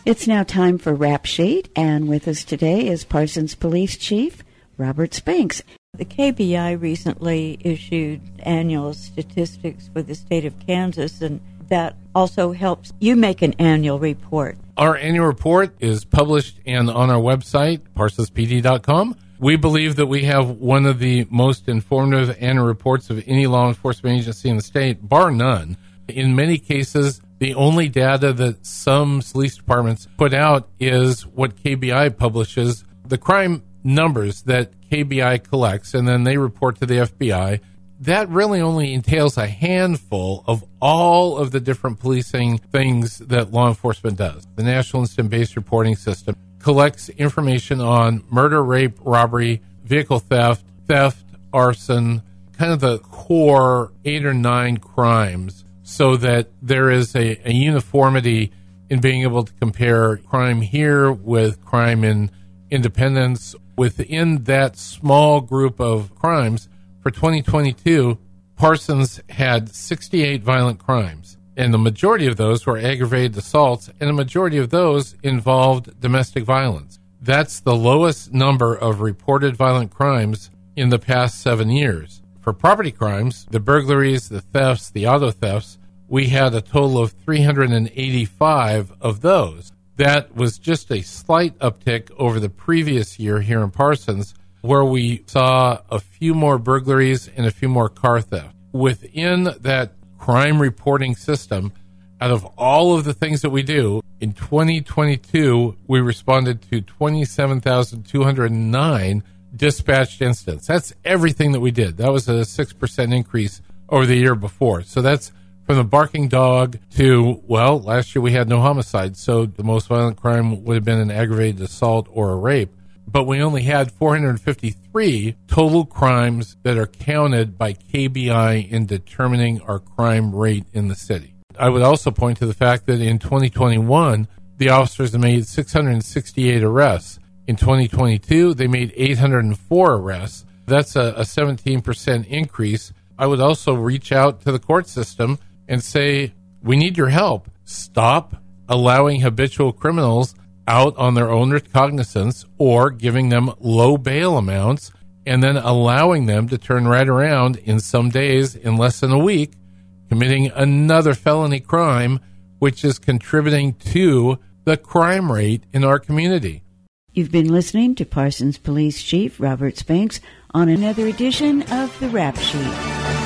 It's now time for Rap Sheet, and with us today is Parsons Police Chief Robert Spinks. The KBI recently issued annual statistics for the state of Kansas, and that also helps you make an annual report. Our annual report is published and on our website, parsonspd.com. We believe that we have one of the most informative annual reports of any law enforcement agency in the state, bar none. In many cases, the only data that some police departments put out is what KBI publishes, the crime numbers that KBI collects, and then they report to the FBI. That really only entails a handful of all of the different policing things that law enforcement does. The National Incident-Based Reporting System collects information on murder, rape, robbery, vehicle theft, arson, kind of the core 8 or 9 crimes, so that there is a uniformity in being able to compare crime here with crime in Independence. Within that small group of crimes, for 2022, Parsons had 68 violent crimes, and the majority of those were aggravated assaults, and the majority of those involved domestic violence. That's the lowest number of reported violent crimes in the past 7 years. For property crimes, the burglaries, the thefts, the auto thefts, we had a total of 385 of those. That was just a slight uptick over the previous year here in Parsons, where we saw a few more burglaries and a few more car theft. Within that crime reporting system, out of all of the things that we do, in 2022, we responded to 27,209 dispatched incidents. That's everything that we did. That was a 6% increase over the year before. So that's from the barking dog to, well, last year we had no homicides, so the most violent crime would have been an aggravated assault or a rape. But we only had 453 total crimes that are counted by KBI in determining our crime rate in the city. I would also point to the fact that in 2021, the officers made 668 arrests. In 2022, they made 804 arrests. That's a 17% increase. I would also reach out to the court system and say, we need your help. Stop allowing habitual criminals out on their own recognizance or giving them low bail amounts and then allowing them to turn right around in some days, in less than a week, committing another felony crime, which is contributing to the crime rate in our community. You've been listening to Parsons Police Chief Robert Spinks on another edition of the Rap Sheet.